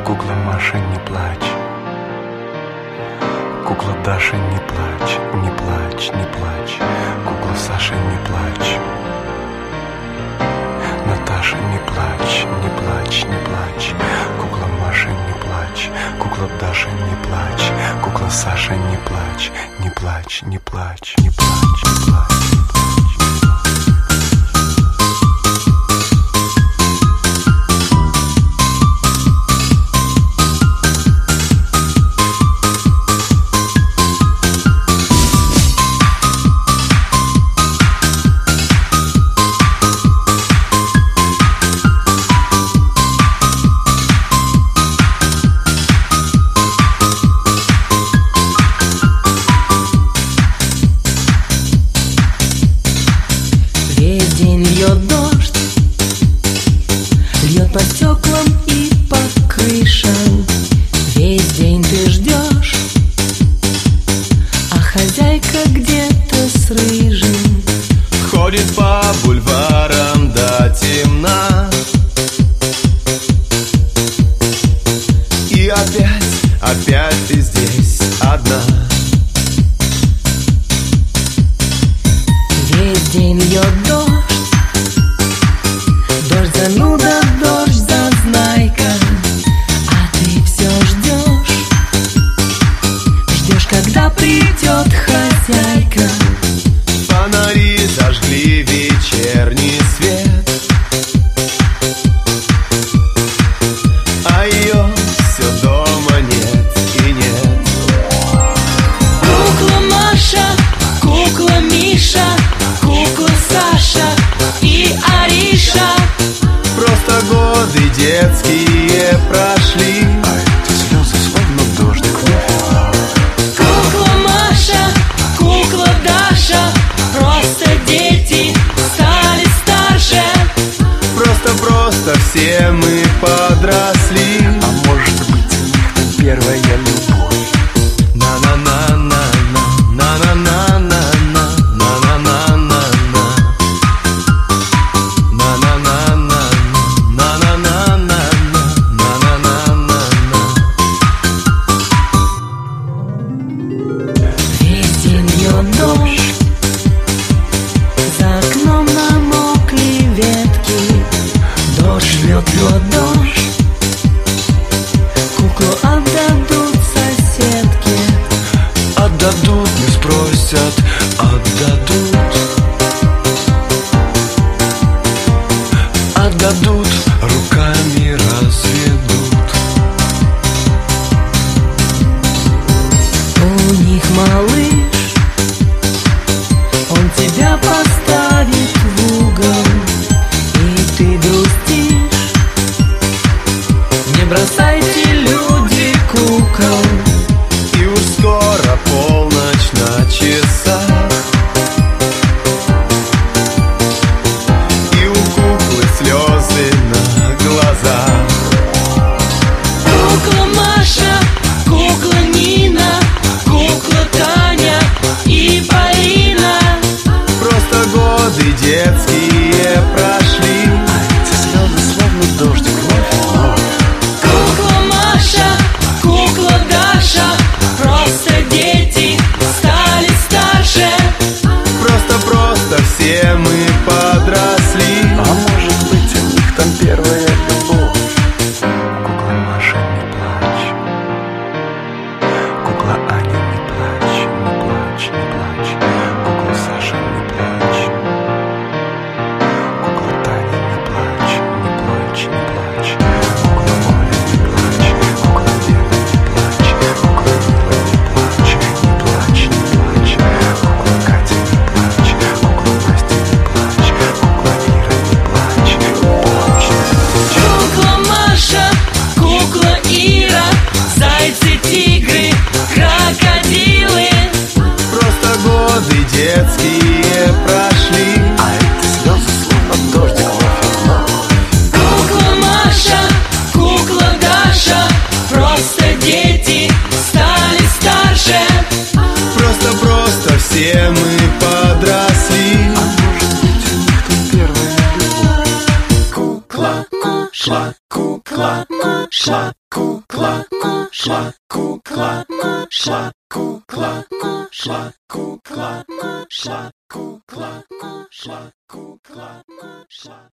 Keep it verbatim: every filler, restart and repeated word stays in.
Кукла Маша, не плачь. Кукла Даша, не плачь, не плачь, не плачь. Кукла Саша, не плачь. Наташа, не плачь, не плачь, не плачь. Кукла Маша, не плачь. Кукла Даша, не плачь. Кукла Саша, не плачь, не плачь, не плачь, не плачь, не плачь. Весь день льет дождь, льет по стеклам и по крышам. Весь день ты ждешь, а хозяйка где-то с рыжим ходит по бульварам до темна. И опять, опять ты здесь одна. Весь день льет дождь, дождь зануда, дождь зазнайка, а ты все ждешь, ждешь, когда придет хозяйка. Фонари зажгли вечерний свет, а ее все дома нет и нет. Кукла Маша, кукла Миша, кукла Саша и Ариша. Просто годы детские прошли, А эти слезы словно дождик выпила. Кукла Маша, кукла Даша, просто дети стали старше. просто-просто все мы подросли. А может быть, у них там первая любовь. На-на-на-на-на, на-на-на-на-на, на-на-на-на-на, на-на-на-на, на-на-на-на, на-на-на-на. Весь день льет дождь, за окном намокли ветки. Дождь льет, льет дождь, куклу отдадут соседке. Отдадут, не спросят, отдадут. Отдадут, руками разведут. У них малыш, он тебя поставит в угол, и ты грустишь. Не бросайте, люди, кукол. И уж скоро полночь на часах, и у куклы слезы на глазах. Кукла Маша, кукла Нина, кукла Таня и Полина. Просто годы детские прошли, А эти слезы словно дождик выпила. Кукла Маша, кукла Даша, просто дети стали старше. просто-просто все мы подросли. А может быть, у них там первая любовь. Кукла Маша, не плачь. Кукла Аня, не плачь, не плачь, не плачь. Кукла Саша, не плачь. Кукла Таня, не плачь, не плачь, не плачь. Кукла Оля, не плачь. Кукла Лена, не плачь. Кукла Мила, не плачь, не плачь, не плачь. Кукла Катя, не плачь. Кукла Настя, не плачь. Кукла Ира, не плачь, не плачь, не плачь. Кукла Маша, кукла Ира, зайцы, тигры, крокодилы. Просто годы детские прошли, А эти слезы словно дождик выпила. Кукла Маша, кукла Даша, просто дети стали старше. просто-просто все мы подросли. А может быть, у них там первая любовь. Кукла, кукла, кукла, кукла. кукла, кукла, кукла, кукла, кукла, кукла, кукла, кукла, кукла, кукла, кукла, кукла.